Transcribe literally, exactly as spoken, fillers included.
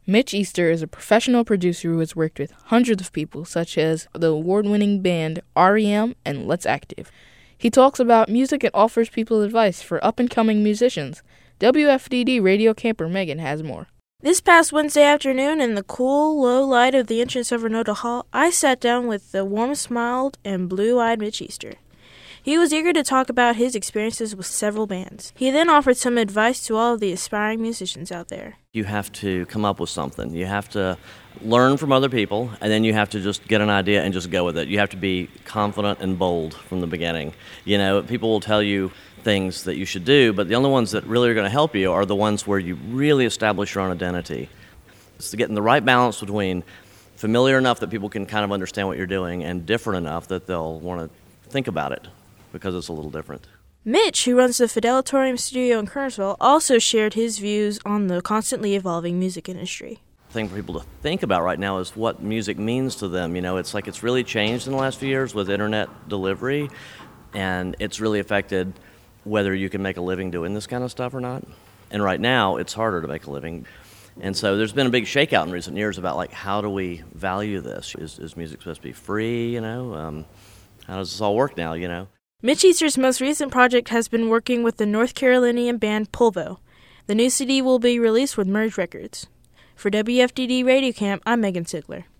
Mitch Easter is a professional producer who has worked with hundreds of people, such as the award-winning band R E M and Let's Active. He talks about music and offers people advice for up-and-coming musicians. W F D D radio camper Megan has more. This past Wednesday afternoon, in the cool, low light of the entrance of Renaudot Hall, I sat down with the warm-smiled and blue-eyed Mitch Easter. He was eager to talk about his experiences with several bands. He then offered some advice to all of the aspiring musicians out there. You have to come up with something. You have to learn from other people, and then you have to just get an idea and just go with it. You have to be confident and bold from the beginning. You know, people will tell you things that you should do, but the only ones that really are going to help you are the ones where you really establish your own identity. It's getting the right balance between familiar enough that people can kind of understand what you're doing and different enough that they'll want to think about it, because it's a little different. Mitch, who runs the Fidelatorium studio in Kernersville, also shared his views on the constantly evolving music industry. The thing for people to think about right now is what music means to them. You know, it's like it's really changed in the last few years with internet delivery, and it's really affected whether you can make a living doing this kind of stuff or not. And right now, it's harder to make a living. And so there's been a big shakeout in recent years about, like, how do we value this? Is, is music supposed to be free, you know? Um, how does this all work now, you know? Mitch Easter's most recent project has been working with the North Carolinian band Polvo. The new C D will be released with Merge Records. For W F D D Radio Camp, I'm Megan Sigler.